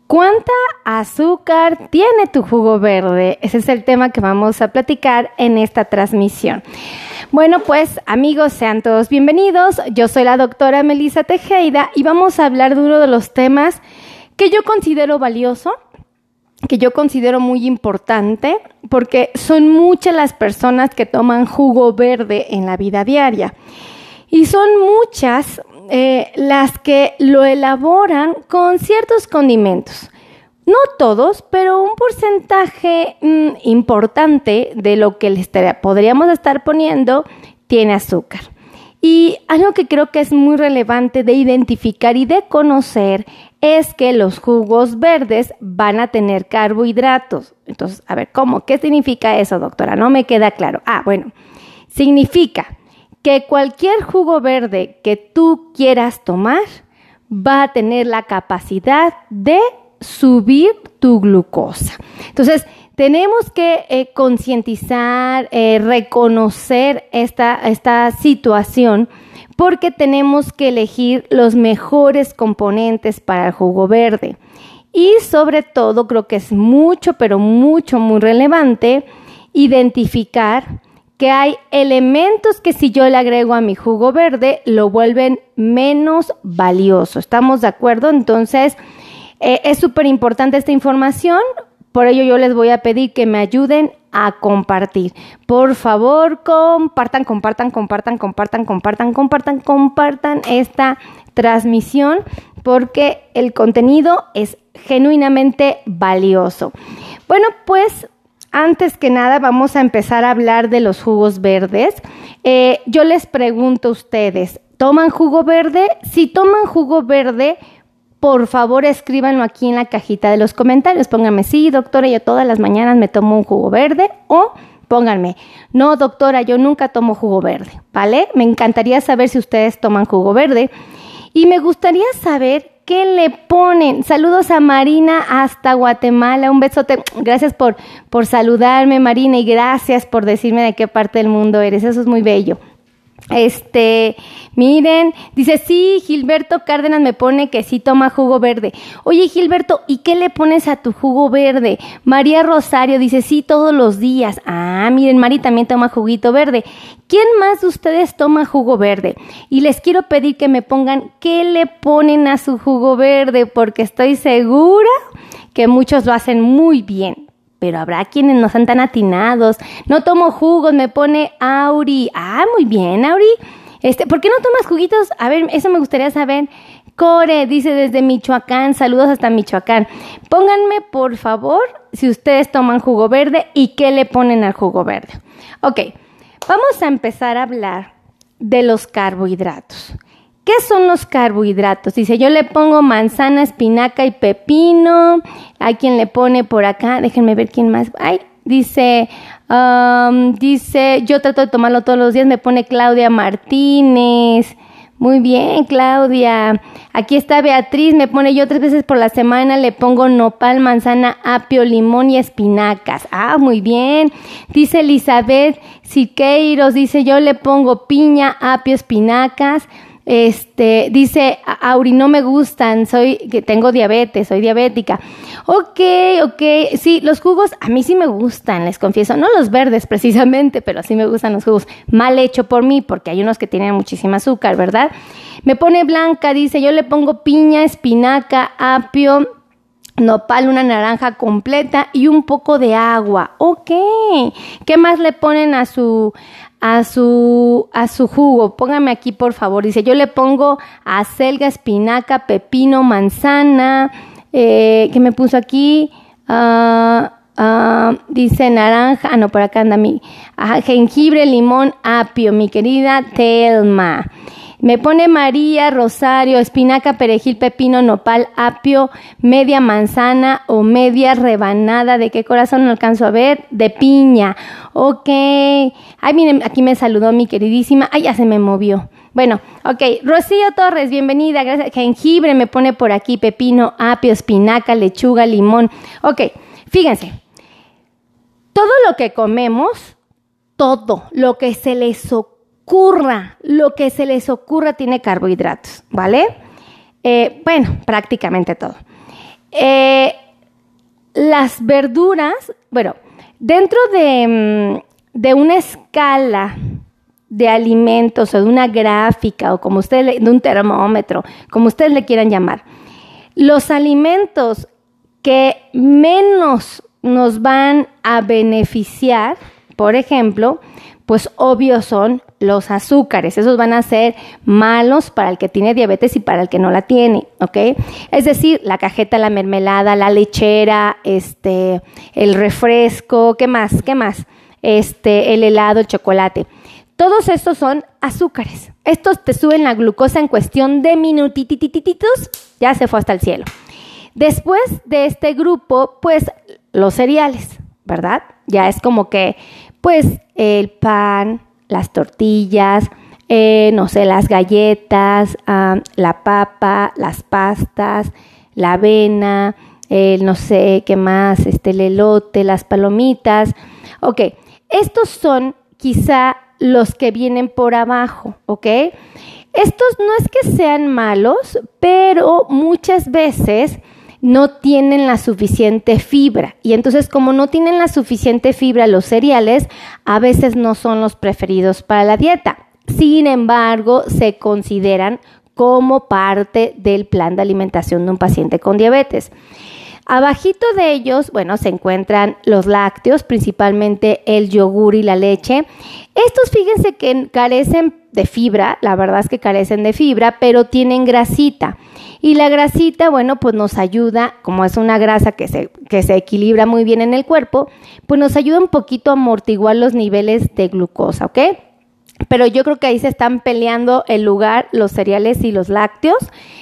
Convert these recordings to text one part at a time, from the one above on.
¿Cuánta azúcar tiene tu jugo verde? Ese es el tema que vamos a platicar en esta transmisión. Bueno, pues amigos, sean todos bienvenidos. Yo soy la doctora Melissa Tejeda y vamos a hablar de uno de los temas que yo considero valioso, que yo considero muy importante, porque son muchas las personas que toman jugo verde en la vida diaria. Y son muchas las que lo elaboran con ciertos condimentos. No todos, pero un porcentaje importante de lo que podríamos estar poniendo tiene azúcar. Y algo que creo que es muy relevante de identificar y de conocer es que los jugos verdes van a tener carbohidratos. Entonces, a ver, ¿cómo? ¿Qué significa eso, doctora? No me queda claro. Bueno, significa que cualquier jugo verde que tú quieras tomar va a tener la capacidad de subir tu glucosa. Entonces, tenemos que concientizar, reconocer esta situación, porque tenemos que elegir los mejores componentes para el jugo verde. Y sobre todo, creo que es mucho, pero mucho, muy relevante identificar que hay elementos que si yo le agrego a mi jugo verde, lo vuelven menos valioso. ¿Estamos de acuerdo? Entonces, es súper importante esta información. Por ello, yo les voy a pedir que me ayuden a compartir. Por favor, compartan esta transmisión, porque el contenido es genuinamente valioso. Bueno, pues antes que nada vamos a empezar a hablar de los jugos verdes. Yo les pregunto a ustedes, ¿toman jugo verde? Si toman jugo verde, por favor escríbanlo aquí en la cajita de los comentarios. Pónganme, sí, doctora, yo todas las mañanas me tomo un jugo verde, o pónganme, no, doctora, yo nunca tomo jugo verde, ¿vale? Me encantaría saber si ustedes toman jugo verde y me gustaría saber qué le ponen. Saludos a Marina hasta Guatemala, un besote. Gracias por saludarme, Marina, y gracias por decirme de qué parte del mundo eres. Eso es muy bello. Miren, dice, sí, Gilberto Cárdenas me pone que sí toma jugo verde. Oye, Gilberto, ¿y qué le pones a tu jugo verde? María Rosario dice, sí, todos los días. Miren, Mari también toma juguito verde. ¿Quién más de ustedes toma jugo verde? Y les quiero pedir que me pongan qué le ponen a su jugo verde, porque estoy segura que muchos lo hacen muy bien. Pero habrá quienes no son tan atinados. No tomo jugos, me pone Auri. Muy bien, Auri. ¿Por qué no tomas juguitos? A ver, eso me gustaría saber. Core dice desde Michoacán, saludos hasta Michoacán. Pónganme, por favor, si ustedes toman jugo verde y qué le ponen al jugo verde. Ok, vamos a empezar a hablar de los carbohidratos. ¿Qué son los carbohidratos? Dice, yo le pongo manzana, espinaca y pepino. Hay quien le pone por acá, déjenme ver quién más. Dice, yo trato de tomarlo todos los días, me pone Claudia Martínez. Muy bien, Claudia. Aquí está Beatriz, me pone, yo 3 veces por la semana le pongo nopal, manzana, apio, limón y espinacas. Muy bien. Dice Elizabeth Siqueiros, dice, yo le pongo piña, apio, espinacas. Dice Auri, no me gustan, tengo diabetes, soy diabética. Ok, sí, los jugos a mí sí me gustan, les confieso, no los verdes precisamente, pero sí me gustan los jugos, mal hecho por mí, porque hay unos que tienen muchísima azúcar, ¿verdad? Me pone Blanca, dice, yo le pongo piña, espinaca, apio, nopal, una naranja completa y un poco de agua. Ok, ¿qué más le ponen a su jugo? Póngame aquí, por favor. Dice, yo le pongo acelga, espinaca, pepino, manzana. ¿Qué me puso aquí? Dice naranja. No, por acá anda jengibre, limón, apio, mi querida Telma. Me pone María Rosario, espinaca, perejil, pepino, nopal, apio, media manzana o media rebanada. ¿De qué corazón no alcanzo a ver? De piña. Ok. Miren, aquí me saludó mi queridísima. Ya se me movió. Bueno, ok. Rocío Torres, bienvenida. Gracias. Jengibre me pone por aquí, pepino, apio, espinaca, lechuga, limón. Ok, fíjense. Todo lo que comemos, todo lo que se les ocurra tiene carbohidratos, ¿vale? Prácticamente todo. Las verduras, bueno, dentro de una escala de alimentos o de una gráfica o como ustedes, de un termómetro, como ustedes le quieran llamar, los alimentos que menos nos van a beneficiar, por ejemplo, pues obvio son los azúcares. Esos van a ser malos para el que tiene diabetes y para el que no la tiene, ¿ok? Es decir, la cajeta, la mermelada, la lechera, el refresco, ¿qué más? El helado, el chocolate. Todos estos son azúcares. Estos te suben la glucosa en cuestión de minutititos, ya se fue hasta el cielo. Después de este grupo, pues los cereales, ¿verdad? Ya es como que, pues el pan, las tortillas, no sé, las galletas, la papa, las pastas, la avena, no sé qué más, el elote, las palomitas. Ok, estos son quizá los que vienen por abajo, ¿ok? Estos no es que sean malos, pero muchas veces no tienen la suficiente fibra. Y entonces, como no tienen la suficiente fibra los cereales, a veces no son los preferidos para la dieta. Sin embargo, se consideran como parte del plan de alimentación de un paciente con diabetes. Abajito de ellos, bueno, se encuentran los lácteos, principalmente el yogur y la leche. Estos, fíjense que carecen de fibra, la verdad es que carecen de fibra, pero tienen grasita. Y la grasita, bueno, pues nos ayuda, como es una grasa que se equilibra muy bien en el cuerpo, pues nos ayuda un poquito a amortiguar los niveles de glucosa, ¿ok? Pero yo creo que ahí se están peleando el lugar los cereales y los lácteos.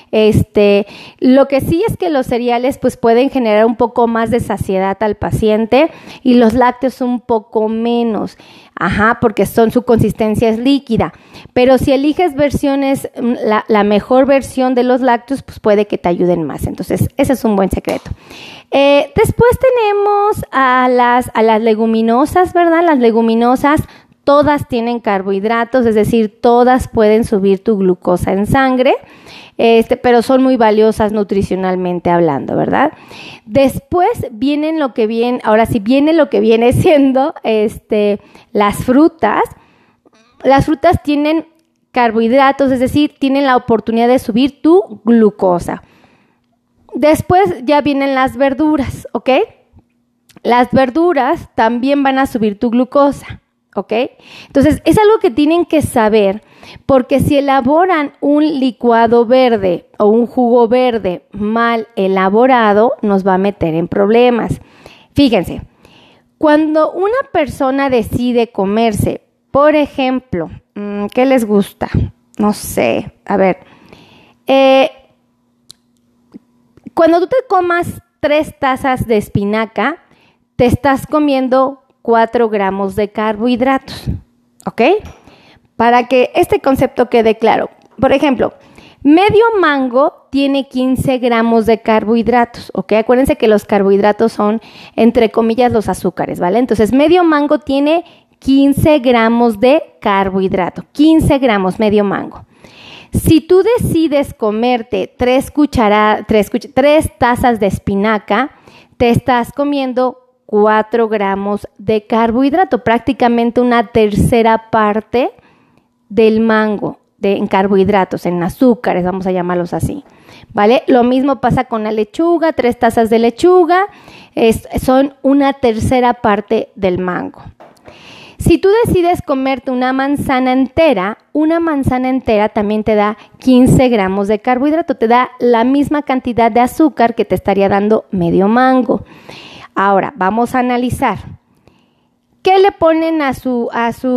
Lo que sí es que los cereales pues pueden generar un poco más de saciedad al paciente y los lácteos un poco menos, porque su consistencia es líquida. Pero si eliges versiones, la mejor versión de los lácteos, pues puede que te ayuden más. Entonces, ese es un buen secreto. Después tenemos a las leguminosas, ¿verdad? Las leguminosas todas tienen carbohidratos, es decir, todas pueden subir tu glucosa en sangre, pero son muy valiosas nutricionalmente hablando, ¿verdad? Después viene lo que viene siendo las frutas. Las frutas tienen carbohidratos, es decir, tienen la oportunidad de subir tu glucosa. Después ya vienen las verduras, ¿ok? Las verduras también van a subir tu glucosa. ¿Ok? Entonces, es algo que tienen que saber, porque si elaboran un licuado verde o un jugo verde mal elaborado, nos va a meter en problemas. Fíjense, cuando una persona decide comerse, por ejemplo, ¿qué les gusta? No sé, a ver, cuando tú te comas 3 tazas de espinaca, te estás comiendo 4 gramos de carbohidratos, ¿ok? Para que este concepto quede claro. Por ejemplo, medio mango tiene 15 gramos de carbohidratos, ¿ok? Acuérdense que los carbohidratos son, entre comillas, los azúcares, ¿vale? Entonces, medio mango tiene 15 gramos de carbohidrato, 15 gramos medio mango. Si tú decides comerte 3 tazas de espinaca, te estás comiendo 4 gramos de carbohidrato, prácticamente una tercera parte del mango en carbohidratos, en azúcares, vamos a llamarlos así, ¿vale? Lo mismo pasa con la lechuga, 3 tazas de lechuga, son una tercera parte del mango. Si tú decides comerte una manzana entera también te da 15 gramos de carbohidrato, te da la misma cantidad de azúcar que te estaría dando medio mango. Ahora, vamos a analizar. ¿Qué le ponen a su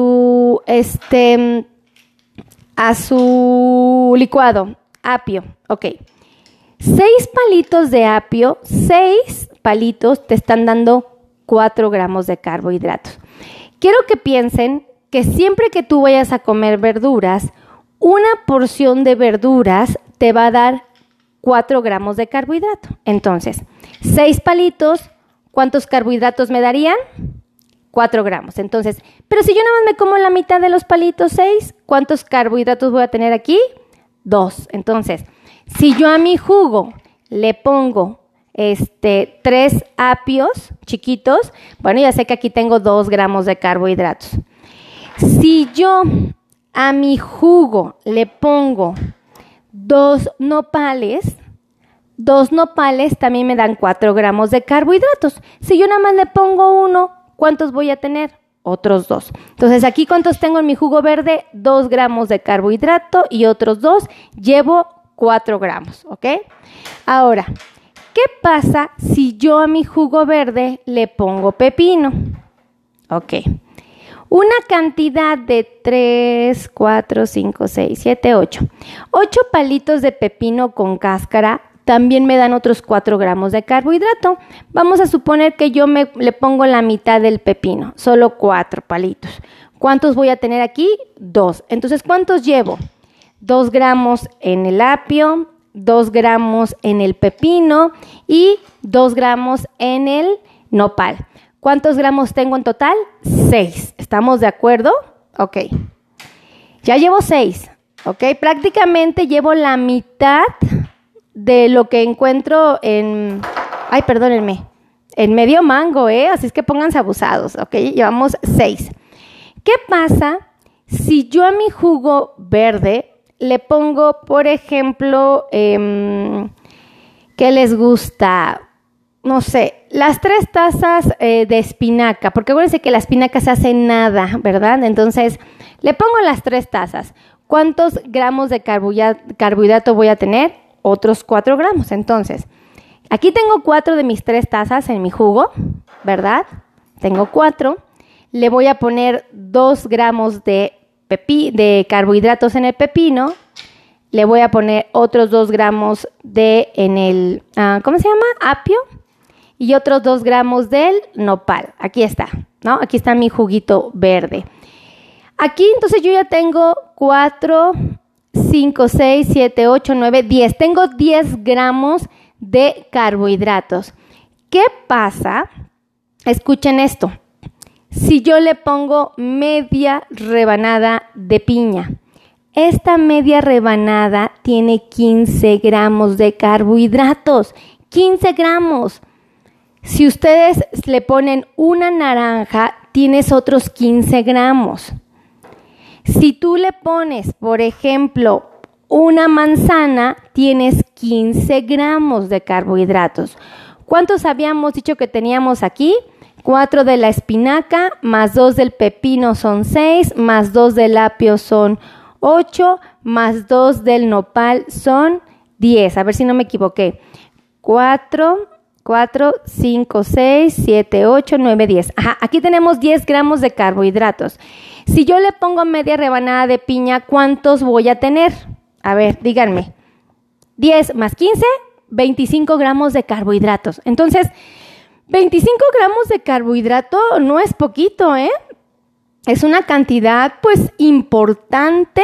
licuado? Apio. Ok. 6 palitos de apio, 6 palitos te están dando 4 gramos de carbohidratos. Quiero que piensen que siempre que tú vayas a comer verduras, una porción de verduras te va a dar 4 gramos de carbohidrato. Entonces, 6 palitos, ¿cuántos carbohidratos me darían? 4 gramos. Entonces, pero si yo nada más me como la mitad de los palitos, 6, ¿cuántos carbohidratos voy a tener aquí? 2. Entonces, si yo a mi jugo le pongo 3 apios chiquitos. Bueno, ya sé que aquí tengo 2 gramos de carbohidratos. Si yo a mi jugo le pongo 2 nopales también me dan 4 gramos de carbohidratos. Si yo nada más le pongo 1, ¿cuántos voy a tener? Otros 2. Entonces, aquí, ¿cuántos tengo en mi jugo verde? 2 gramos de carbohidrato y otros 2. Llevo 4 gramos, ¿ok? Ahora, ¿qué pasa si yo a mi jugo verde le pongo pepino? Ok. Una cantidad de 3, 4, 5, 6, 7, 8. 8 palitos de pepino con cáscara también me dan otros 4 gramos de carbohidrato. Vamos a suponer que yo le pongo la mitad del pepino, solo 4 palitos. ¿Cuántos voy a tener aquí? 2. Entonces, ¿cuántos llevo? 2 gramos en el apio, 2 gramos en el pepino y 2 gramos en el nopal. ¿Cuántos gramos tengo en total? 6. ¿Estamos de acuerdo? Ok. Ya llevo 6. Ok. Prácticamente llevo la mitad de lo que encuentro en medio mango, así es que pónganse abusados, ¿ok? Llevamos 6. ¿Qué pasa si yo a mi jugo verde le pongo, por ejemplo, ¿qué les gusta? No sé, las 3 tazas de espinaca, porque acuérdense que la espinaca se hace nada, ¿verdad? Entonces, le pongo las 3 tazas. ¿Cuántos gramos de carbohidrato voy a tener? Otros 4 gramos. Entonces, aquí tengo 4 de mis 3 tazas en mi jugo, ¿verdad? Tengo 4. Le voy a poner 2 gramos de carbohidratos en el pepino. Le voy a poner otros 2 gramos en el, ¿cómo se llama? Apio. Y otros 2 gramos del nopal. Aquí está, ¿no? Aquí está mi juguito verde. Aquí, entonces, yo ya tengo 4... 5, 6, 7, 8, 9, 10. Tengo 10 gramos de carbohidratos. ¿Qué pasa? Escuchen esto. Si yo le pongo media rebanada de piña, esta media rebanada tiene 15 gramos de carbohidratos. 15 gramos. Si ustedes le ponen una naranja, tienes otros 15 gramos. Si tú le pones, por ejemplo, una manzana, tienes 15 gramos de carbohidratos. ¿Cuántos habíamos dicho que teníamos aquí? 4 de la espinaca, más 2 del pepino son 6, más 2 del apio son 8, más 2 del nopal son 10. A ver si no me equivoqué. 4, 5, 6, 7, 8, 9, 10. Ajá, aquí tenemos 10 gramos de carbohidratos. Si yo le pongo media rebanada de piña, ¿cuántos voy a tener? A ver, díganme. 10 más 15, 25 gramos de carbohidratos. Entonces, 25 gramos de carbohidrato no es poquito, ¿eh? Es una cantidad, pues, importante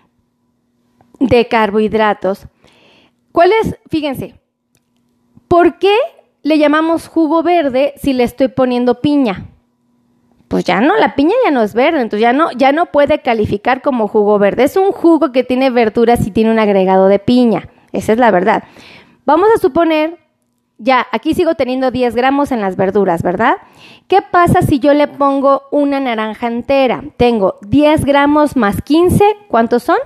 de carbohidratos. ¿Cuál es? Fíjense, ¿por qué le llamamos jugo verde si le estoy poniendo piña? Pues ya no, la piña ya no es verde, entonces ya no puede calificar como jugo verde. Es un jugo que tiene verduras y tiene un agregado de piña. Esa es la verdad. Vamos a suponer, ya, aquí sigo teniendo 10 gramos en las verduras, ¿verdad? ¿Qué pasa si yo le pongo una naranja entera? Tengo 10 gramos más 15, ¿cuántos son?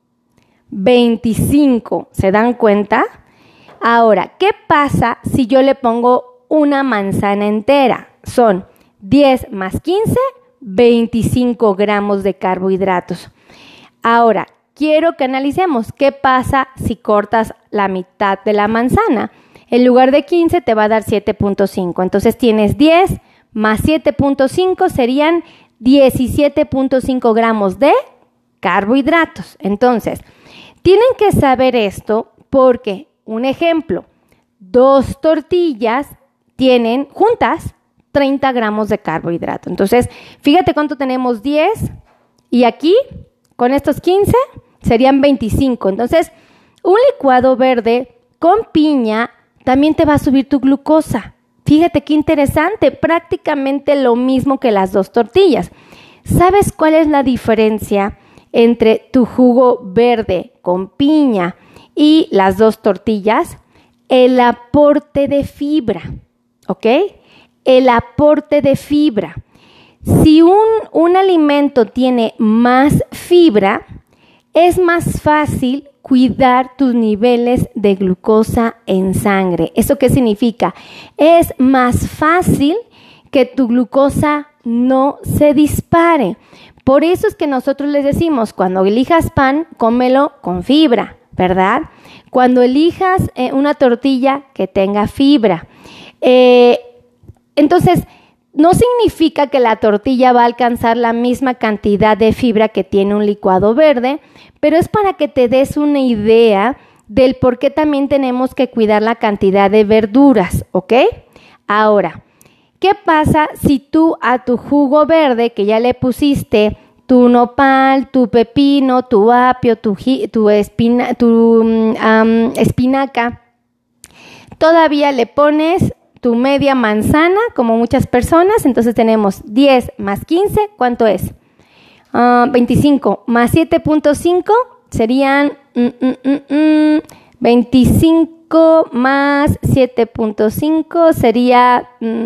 25, ¿se dan cuenta? Ahora, ¿qué pasa si yo le pongo una manzana entera? Son 10 más 15, 25 gramos de carbohidratos. Ahora, quiero que analicemos qué pasa si cortas la mitad de la manzana. En lugar de 15 te va a dar 7.5. Entonces tienes 10 más 7.5 serían 17.5 gramos de carbohidratos. Entonces, tienen que saber esto porque, un ejemplo, 2 tortillas tienen juntas 30 gramos de carbohidrato. Entonces, fíjate cuánto tenemos, 10 y aquí con estos 15 serían 25. Entonces, un licuado verde con piña también te va a subir tu glucosa. Fíjate qué interesante, prácticamente lo mismo que las 2 tortillas. ¿Sabes cuál es la diferencia entre tu jugo verde con piña y las 2 tortillas? el aporte de fibra, ¿ok? El aporte de fibra. Si un alimento tiene más fibra, es más fácil cuidar tus niveles de glucosa en sangre. ¿Eso qué significa? Es más fácil que tu glucosa no se dispare. Por eso es que nosotros les decimos, cuando elijas pan, cómelo con fibra, ¿verdad? Cuando elijas una tortilla, que tenga fibra. Entonces, no significa que la tortilla va a alcanzar la misma cantidad de fibra que tiene un licuado verde, pero es para que te des una idea del por qué también tenemos que cuidar la cantidad de verduras, ¿ok? Ahora, ¿qué pasa si tú a tu jugo verde, que ya le pusiste tu nopal, tu pepino, tu apio, tu espinaca, todavía le pones tu media manzana, como muchas personas? Entonces tenemos 10 más 15, ¿cuánto es? 25 más 7.5 serían 25 más 7.5 sería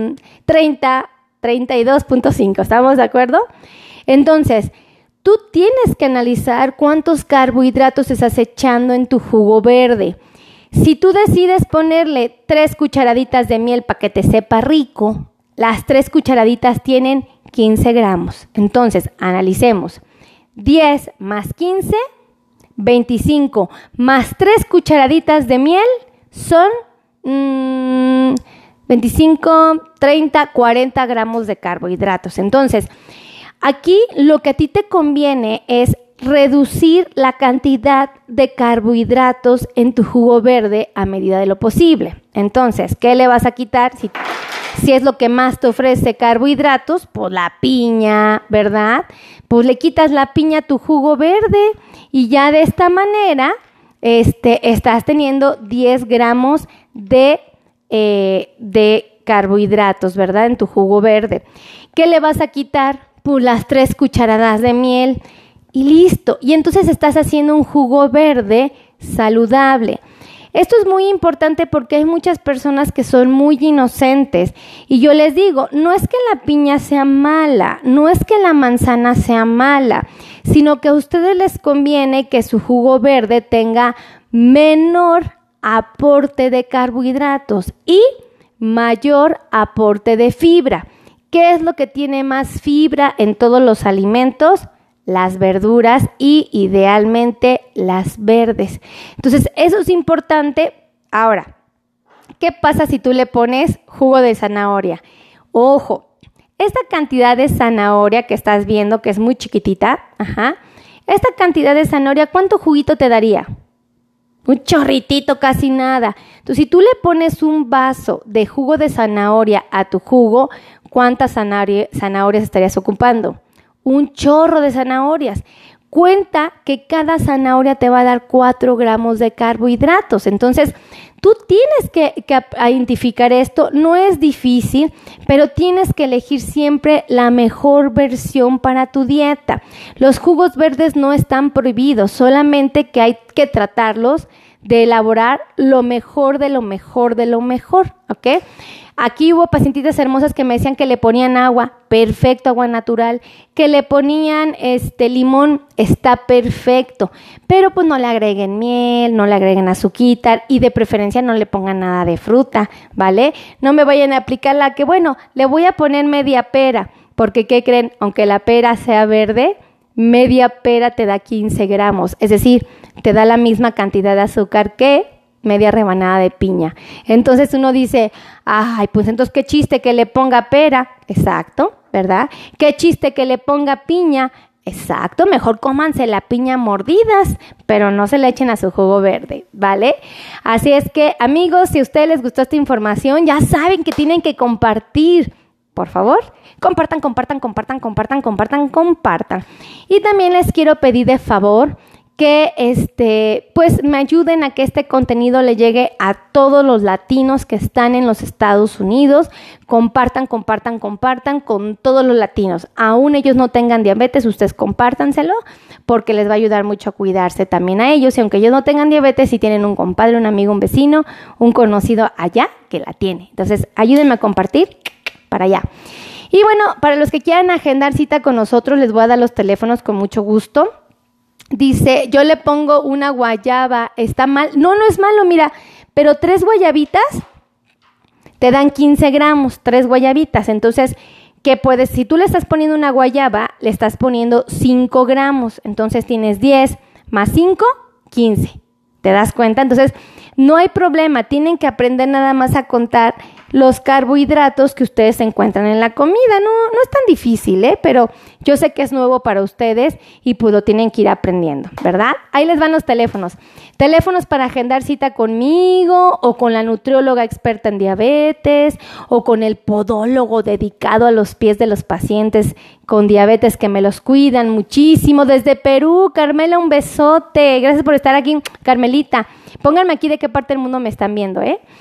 32.5, ¿estamos de acuerdo? Entonces, tú tienes que analizar cuántos carbohidratos estás echando en tu jugo verde. Si tú decides ponerle 3 cucharaditas de miel para que te sepa rico, las 3 cucharaditas tienen 15 gramos. Entonces, analicemos. 10 más 15, 25 más 3 cucharaditas de miel son 25, 30, 40 gramos de carbohidratos. Entonces, aquí lo que a ti te conviene es reducir la cantidad de carbohidratos en tu jugo verde a medida de lo posible. Entonces, ¿qué le vas a quitar? Si es lo que más te ofrece carbohidratos, pues la piña, ¿verdad? Pues le quitas la piña a tu jugo verde y ya de esta manera estás teniendo 10 gramos de carbohidratos, ¿verdad? En tu jugo verde. ¿Qué le vas a quitar? Pues las 3 cucharadas de miel. Y listo. Y entonces estás haciendo un jugo verde saludable. Esto es muy importante porque hay muchas personas que son muy inocentes. Y yo les digo, no es que la piña sea mala, no es que la manzana sea mala, sino que a ustedes les conviene que su jugo verde tenga menor aporte de carbohidratos y mayor aporte de fibra. ¿Qué es lo que tiene más fibra en todos los alimentos? Las verduras y idealmente las verdes. Entonces, eso es importante. Ahora, ¿qué pasa si tú le pones jugo de zanahoria? Ojo, esta cantidad de zanahoria que estás viendo, que es muy chiquitita, esta cantidad de zanahoria, ¿cuánto juguito te daría? Un chorritito, casi nada. Entonces, si tú le pones un vaso de jugo de zanahoria a tu jugo, ¿cuántas zanahorias estarías ocupando? Un chorro de zanahorias. Cuenta que cada zanahoria te va a dar 4 gramos de carbohidratos. Entonces, tú tienes que identificar esto. No es difícil, pero tienes que elegir siempre la mejor versión para tu dieta. Los jugos verdes no están prohibidos, solamente que hay que tratarlos de elaborar lo mejor de lo mejor de lo mejor, ¿ok? Aquí hubo pacientitas hermosas que me decían que le ponían agua, perfecto, agua natural, que le ponían limón, está perfecto, pero pues no le agreguen miel, no le agreguen azuquita y de preferencia no le pongan nada de fruta, ¿vale? No me vayan a aplicar la que, bueno, le voy a poner media pera, porque ¿qué creen? Aunque la pera sea verde, media pera te da 15 gramos, es decir, te da la misma cantidad de azúcar que media rebanada de piña. Entonces uno dice, ay, pues entonces qué chiste que le ponga pera, exacto, ¿verdad? Qué chiste que le ponga piña, exacto, mejor cómanse la piña mordidas, pero no se le echen a su jugo verde, ¿vale? Así es que, amigos, si a ustedes les gustó esta información, ya saben que tienen que compartir. Por favor, compartan. Y también les quiero pedir de favor que pues me ayuden a que este contenido le llegue a todos los latinos que están en los Estados Unidos. Compartan con todos los latinos. Aún ellos no tengan diabetes, ustedes compártanselo porque les va a ayudar mucho a cuidarse también a ellos. Y aunque ellos no tengan diabetes, si tienen un compadre, un amigo, un vecino, un conocido allá que la tiene. Entonces, ayúdenme a compartir para allá. Y bueno, para los que quieran agendar cita con nosotros, les voy a dar los teléfonos con mucho gusto. Dice, yo le pongo una guayaba, ¿está mal? No es malo, mira, pero 3 guayabitas te dan 15 gramos, 3 guayabitas. Entonces, ¿qué puedes? Si tú le estás poniendo una guayaba, le estás poniendo 5 gramos. Entonces, tienes 10 más 5, 15. ¿Te das cuenta? Entonces, no hay problema. Tienen que aprender nada más a contar los carbohidratos que ustedes encuentran en la comida. No es tan difícil, pero yo sé que es nuevo para ustedes y pues lo tienen que ir aprendiendo, ¿verdad? Ahí les van los teléfonos. Teléfonos para agendar cita conmigo o con la nutrióloga experta en diabetes o con el podólogo dedicado a los pies de los pacientes con diabetes que me los cuidan muchísimo. Desde Perú, Carmela, un besote. Gracias por estar aquí, Carmelita. Pónganme aquí de qué parte del mundo me están viendo,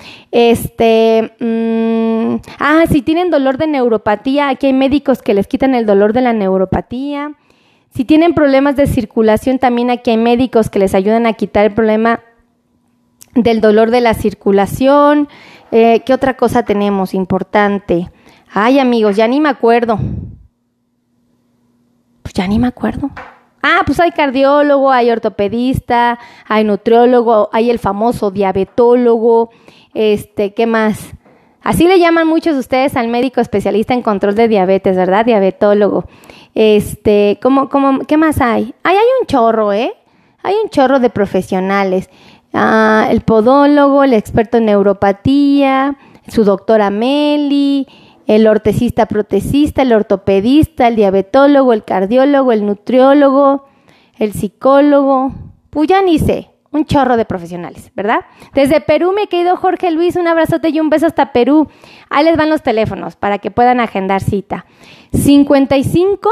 si tienen dolor de neuropatía, aquí hay médicos que les quitan el dolor de la neuropatía. Si tienen problemas de circulación, también aquí hay médicos que les ayudan a quitar el problema del dolor de la circulación. ¿Qué otra cosa tenemos importante? Ay, amigos, ya ni me acuerdo. Pues hay cardiólogo, hay ortopedista, hay nutriólogo, hay el famoso diabetólogo, ¿qué más? Así le llaman muchos de ustedes al médico especialista en control de diabetes, ¿verdad? Diabetólogo. ¿Qué más hay? Hay un chorro, Hay un chorro de profesionales. El podólogo, el experto en neuropatía, su doctora Meli, el ortesista protesista, el ortopedista, el diabetólogo, el cardiólogo, el nutriólogo, el psicólogo, pues ya ni sé, un chorro de profesionales, ¿verdad? Desde Perú, mi querido Jorge Luis, un abrazote y un beso hasta Perú. Ahí les van los teléfonos para que puedan agendar cita. 55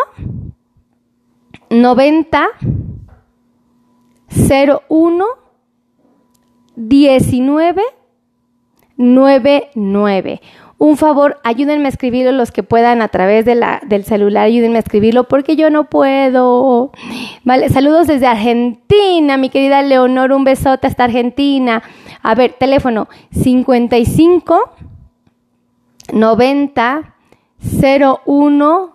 90 01 19 99. Un favor, ayúdenme a escribirlo los que puedan a través del celular, ayúdenme a escribirlo porque yo no puedo. Vale, saludos desde Argentina, mi querida Leonor, un besote hasta Argentina. A ver, teléfono 55 90 01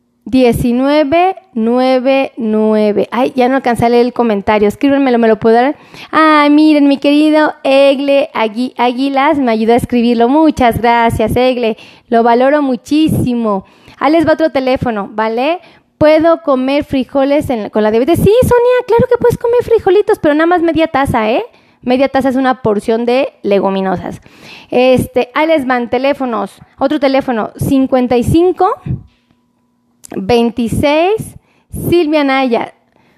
1999. Ay, ya no alcancé a leer el comentario. Escríbenmelo, ¿me lo puedo dar? Ay, miren, mi querido Egle Águilas me ayudó a escribirlo. Muchas gracias, Egle. Lo valoro muchísimo. Ahí les va otro teléfono, ¿vale? ¿Puedo comer frijoles con la diabetes? Sí, Sonia, claro que puedes comer frijolitos, pero nada más media taza, Media taza es una porción de leguminosas. Ahí les van teléfonos. Otro teléfono, 55 26, Silvia Naya,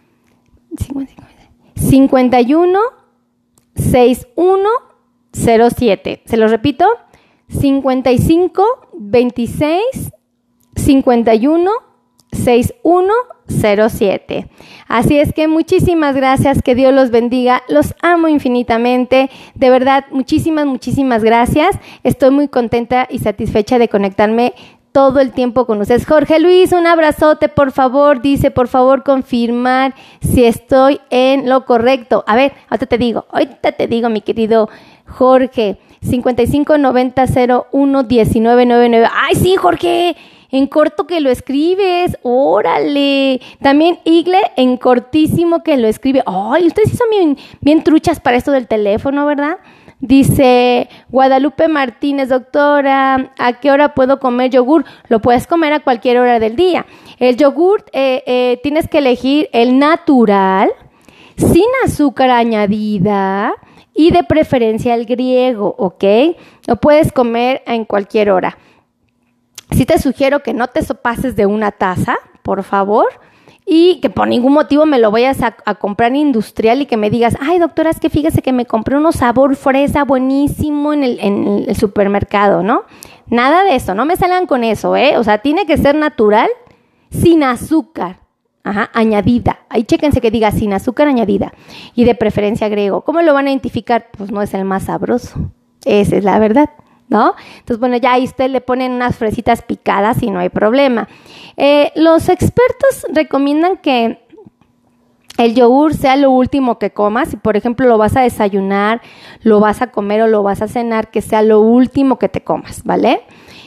51 61 07. Se los repito, 55 26 51 61 07. Así es que muchísimas gracias, que Dios los bendiga, los amo infinitamente, de verdad, muchísimas gracias. Estoy muy contenta y satisfecha de conectarme todo el tiempo con ustedes. Jorge Luis, un abrazote, por favor, dice, por favor, confirmar si estoy en lo correcto. A ver, ahorita te digo, mi querido Jorge, 55 90 01 19 99. ¡Ay, sí, Jorge! En corto que lo escribes, órale. También Igle, en cortísimo que lo escribe. Ay, ustedes sí son bien truchas para esto del teléfono, ¿verdad? Dice Guadalupe Martínez, doctora, ¿a qué hora puedo comer yogur? Lo puedes comer a cualquier hora del día. El yogur tienes que elegir el natural, sin azúcar añadida y de preferencia el griego, ¿ok? Lo puedes comer en cualquier hora. Sí te sugiero que no te pases de una taza, por favor, y que por ningún motivo me lo vayas a comprar industrial y que me digas, ay, doctora, es que fíjese que me compré uno sabor fresa buenísimo en el supermercado, ¿no? Nada de eso, no me salgan con eso, O sea, tiene que ser natural, sin azúcar, Ajá, añadida. Ahí chéquense que diga sin azúcar añadida. Y de preferencia agrego. ¿Cómo lo van a identificar? Pues no es el más sabroso. Esa es la verdad, ¿no? Entonces, bueno, ya ahí usted le ponen unas fresitas picadas y no hay problema. Los expertos recomiendan que el yogur sea lo último que comas. Si, por ejemplo, lo vas a desayunar, lo vas a comer o lo vas a cenar, que sea lo último que te comas, ¿vale?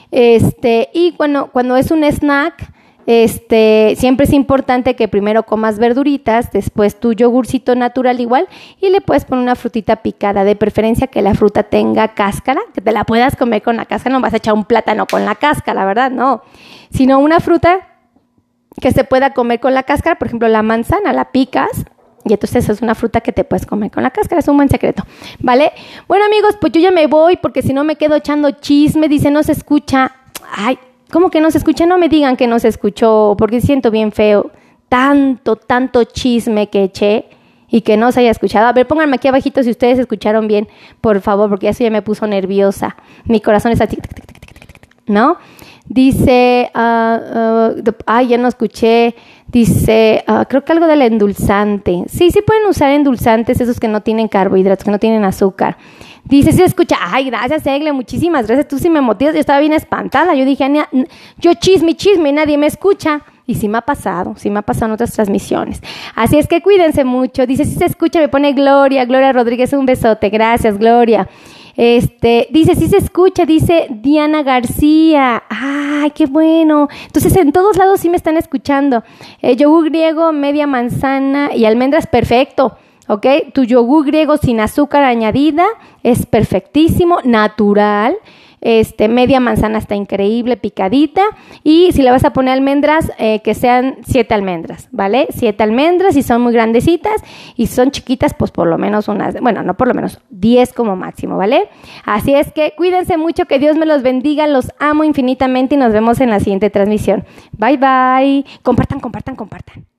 Y cuando es un snack, siempre es importante que primero comas verduritas, después tu yogurcito natural igual, y le puedes poner una frutita picada, de preferencia que la fruta tenga cáscara, que te la puedas comer con la cáscara. No vas a echar un plátano con la cáscara, ¿verdad? No, sino una fruta que se pueda comer con la cáscara. Por ejemplo, la manzana la picas y entonces es una fruta que te puedes comer con la cáscara. Es un buen secreto, ¿vale? Bueno, amigos, pues yo ya me voy porque si no me quedo echando chisme. Dice, no se escucha. Ay, ¿cómo que no se escucha? No me digan que no se escuchó, porque siento bien feo. Tanto chisme que eché y que no se haya escuchado. A ver, pónganme aquí abajito si ustedes escucharon bien, por favor, porque eso ya me puso nerviosa. Mi corazón está ¿no? Dice, ya no escuché. Dice, creo que algo del endulzante. Sí pueden usar endulzantes, esos que no tienen carbohidratos, que no tienen azúcar. Dice, sí se escucha. Ay, gracias, Egle, muchísimas gracias. Tú sí me motivas. Yo estaba bien espantada. Yo dije, yo chisme, nadie me escucha. Y sí me ha pasado en otras transmisiones. Así es que cuídense mucho. Dice, sí se escucha, me pone Gloria Rodríguez, un besote. Gracias, Gloria. Dice, sí se escucha, dice Diana García. Ay, qué bueno. Entonces, en todos lados sí me están escuchando. Yogur griego, media manzana y almendras, perfecto. ¿Ok? Tu yogur griego sin azúcar añadida es perfectísimo, natural. Media manzana está increíble, picadita. Y si le vas a poner almendras, que sean 7 almendras, ¿vale? 7 almendras, y son muy grandecitas y son chiquitas, pues por lo menos no por lo menos, 10 como máximo, ¿vale? Así es que cuídense mucho, que Dios me los bendiga, los amo infinitamente y nos vemos en la siguiente transmisión. Bye, bye. Compartan.